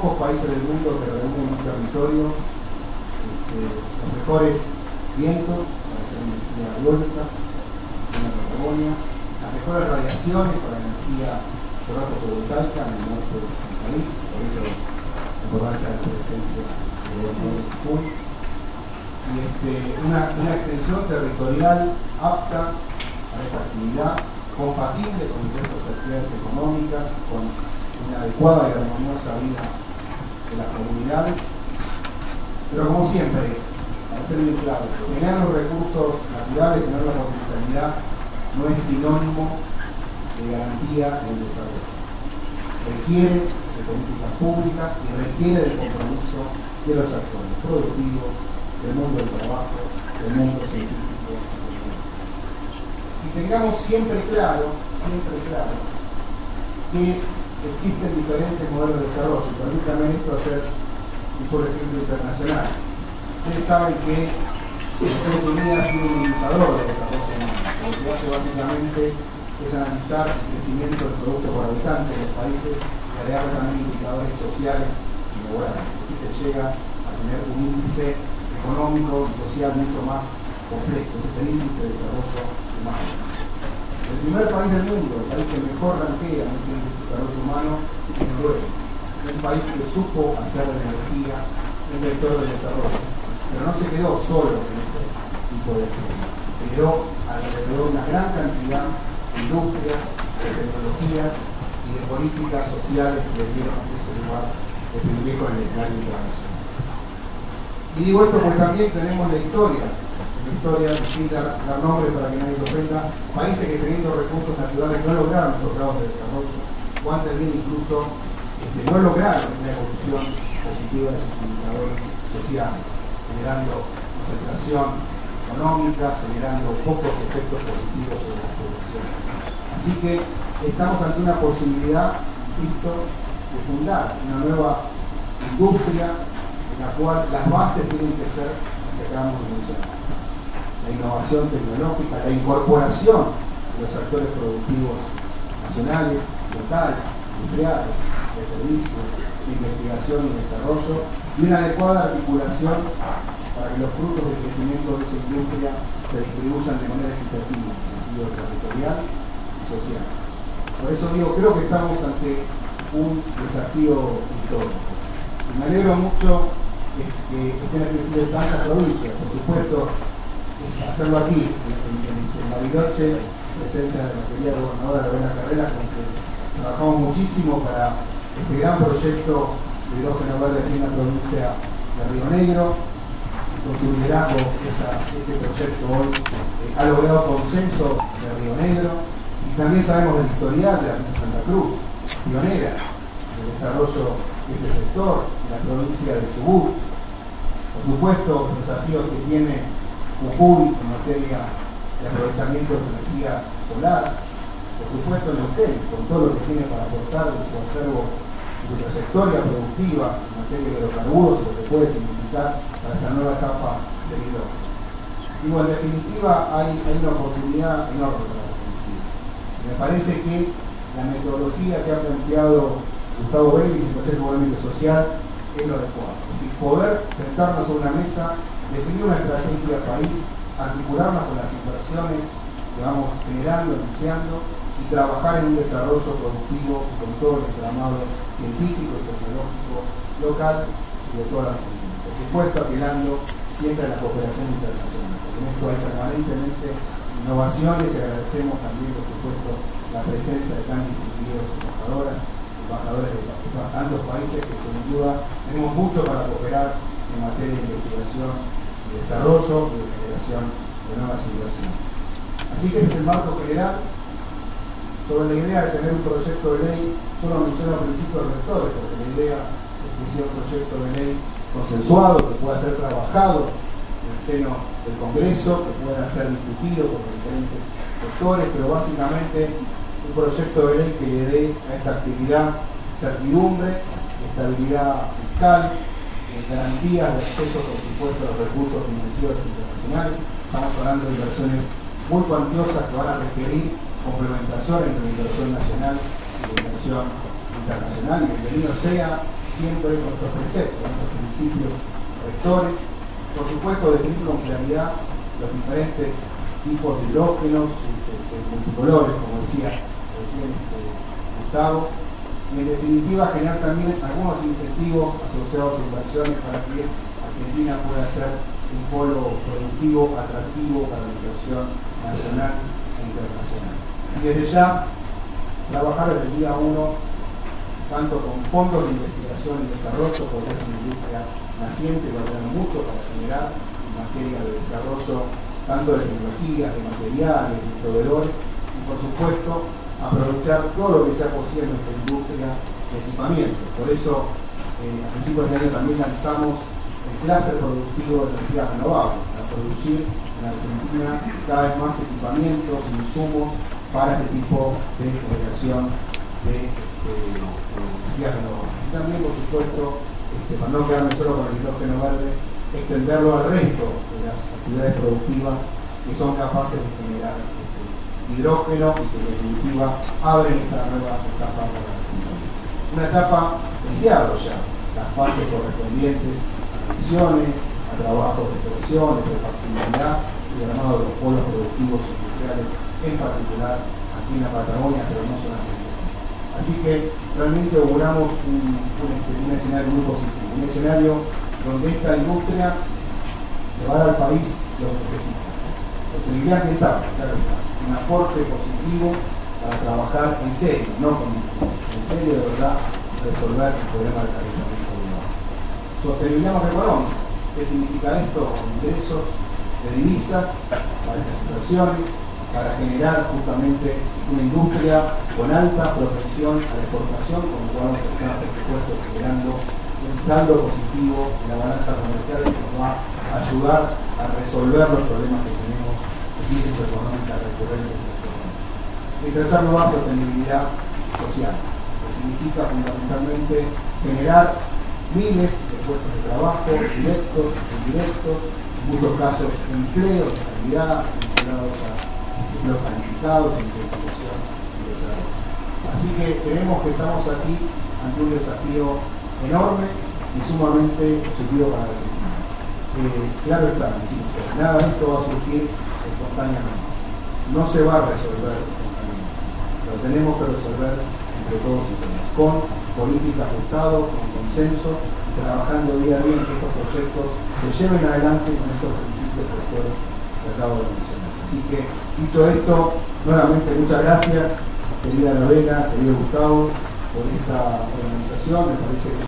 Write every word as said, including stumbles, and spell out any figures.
pocos países del mundo que reúnen un territorio este, los mejores vientos para hacer energía eólica, una Patagonia, las mejores radiaciones para energía solar fotovoltaica en el norte del país, por eso la importancia de la presencia de los Puy, y este, una, una extensión territorial apta a esta actividad, compatible con el resto de actividades económicas, con una adecuada y armoniosa vida de las comunidades. Pero como siempre, para ser muy claro, tener los recursos naturales, tener la potencialidad, no es sinónimo de garantía en el desarrollo. Requiere de políticas públicas y requiere del compromiso de los actores productivos, del mundo del trabajo, del mundo científico. Y tengamos siempre claro, siempre claro, que existen diferentes modelos de desarrollo. Permítanme esto hacer un solo ejemplo internacional. Ustedes saben que Estados Unidos tiene un indicador de desarrollo humano. Lo que hace básicamente es analizar el crecimiento del producto por habitante de los países y agregar también indicadores sociales y laborales. Así se llega a tener un índice económico y social mucho más complejo. Ese es el índice de desarrollo humano. El primer país del mundo, el país que mejor rankea en ese índice de desarrollo humano, es Noruega. Un país que supo hacer de la energía un vector de desarrollo. Pero no se quedó solo en ese tipo de actividad. Se quedó alrededor de una gran cantidad de industrias, de tecnologías y de políticas sociales que le dieron ese lugar de privilegio en el escenario internacional. Y digo esto porque también tenemos la historia, la historia, sin dar, dar nombre para que nadie se ofenda, países que teniendo recursos naturales no lograron esos grados de desarrollo, o antes bien incluso este, no lograron una evolución positiva de sus indicadores sociales, generando concentración económica, generando pocos efectos positivos sobre la población. Así que estamos ante una posibilidad, insisto, de fundar una nueva industria en la cual las bases tienen que ser las que acabamos de mencionar. La innovación tecnológica, la incorporación de los actores productivos nacionales, locales, industriales, de servicios, de investigación y desarrollo, y una adecuada articulación para que los frutos del crecimiento de esa industria se distribuyan de manera equitativa en sentido territorial y social. Por eso digo, creo que estamos ante un desafío histórico. Y me alegro mucho que estén aquí de tantas provincias, por supuesto, hacerlo aquí, en, en, en Bariloche, en presencia de la querida gobernadora Lorena Carrera, con que trabajamos muchísimo para este gran proyecto de hidrógeno verde aquí en la provincia de Río Negro. Con su liderazgo, esa, ese proyecto hoy eh, ha logrado consenso de Río Negro, y también sabemos del historial de la provincia de Santa Cruz, pionera del desarrollo de este sector, en la provincia de Chubut. Por supuesto, los desafíos que tiene Jujuy en materia de aprovechamiento de energía solar. Por supuesto, Neuquén, con todo lo que tiene para aportar de su acervo y su trayectoria productiva en materia de hidrocarburos, lo que puede significar para esta nueva etapa del hidrógeno. Digo, en definitiva, hay, hay una oportunidad enorme para la Argentina. Me parece que la metodología que ha planteado Gustavo Vélez y el Consejo Económico y Social es lo adecuado. Es decir, poder sentarnos a una mesa, definir una estrategia país, articularnos con las inversiones que vamos generando, anunciando, y trabajar en un desarrollo productivo con todo el entramado científico y tecnológico local y de toda la Argentina. Por supuesto, apelando siempre a la cooperación internacional, porque en esto hay permanentemente innovaciones, y agradecemos también, por supuesto, la presencia de tan distinguidos embajadoras, embajadores de tantos países que sin duda tenemos mucho para cooperar en materia de investigación, de desarrollo y de generación de nuevas inversiones. Así que este es el marco general. Sobre la idea de tener un proyecto de ley, solo menciono principios rectores, porque la idea es que sea un proyecto de ley consensuado, que pueda ser trabajado en el seno del Congreso, que pueda ser discutido por diferentes sectores, pero básicamente un proyecto de ley que le dé a esta actividad certidumbre, estabilidad fiscal, garantías de acceso, por supuesto, a los recursos financieros internacionales. Estamos hablando de inversiones muy cuantiosas que van a requerir complementación entre la inversión nacional y la inversión internacional, y bienvenido sea siempre nuestros preceptos, nuestros principios rectores. Por supuesto, definir con claridad los diferentes tipos de hidrógenos, sus este, multicolores, como decía recién este, Gustavo, y en definitiva generar también algunos incentivos asociados a inversiones para que Argentina pueda ser un polo productivo atractivo para la inversión nacional e internacional. Y desde ya, trabajar desde el día uno, tanto con fondos de investigación y desarrollo, porque es una industria naciente, va a tener mucho para generar en materia de desarrollo, tanto de tecnologías, de materiales, de proveedores, y por supuesto, aprovechar todo lo que sea posible en nuestra industria de equipamientos. Por eso, eh, a principios de año también lanzamos el clúster productivo de energías renovables, para producir en Argentina cada vez más equipamientos, insumos para este tipo de generación de, de, de energías renovables. Y también, por supuesto, este, para no quedarme solo con el hidrógeno verde, extenderlo al resto de las actividades productivas que son capaces de generar este, hidrógeno y que en definitiva abren esta nueva etapa para la Argentina. Una etapa iniciada ya, las fases correspondientes a mediciones, a trabajos de expresión, de factibilidad y el armado de los polos productivos industriales, en particular aquí en la Patagonia, pero no solamente. Así que realmente auguramos un, un, un escenario muy positivo, un escenario donde esta industria le va a dar al país lo que necesita. Sostenibilidad ambiental, claro está, un aporte positivo para trabajar en serio, no con discursos, en serio de verdad resolver el problema del calentamiento global. Sostenibilidad macroeconómica, ¿qué significa esto? Ingresos de divisas para estas situaciones, para generar justamente una industria con alta propensión a la exportación, con lo cual vamos a estar, por supuesto, generando un saldo positivo en la balanza comercial que nos va a ayudar a resolver los problemas que tenemos de crisis económica recurrentes en nuestro país. Y en tercer lugar, sostenibilidad social, que significa fundamentalmente generar miles de puestos de trabajo, directos, indirectos, en muchos casos empleos de calidad, vinculados a empleos calificados, investigación y desarrollo. Así que creemos que estamos aquí ante un desafío enorme y sumamente positivo para la Argentina. Eh, claro está, decimos, nada de esto va a surgir espontáneamente. No se va a resolver espontáneamente. Lo tenemos que resolver entre todos y todas, con política ajustada, con consenso, y trabajando día a día en que estos proyectos se lleven adelante con estos principios rectores que acabo de mencionar. Así que, dicho esto, nuevamente muchas gracias, querida Lorena, querido Gustavo, por esta organización. Me parece que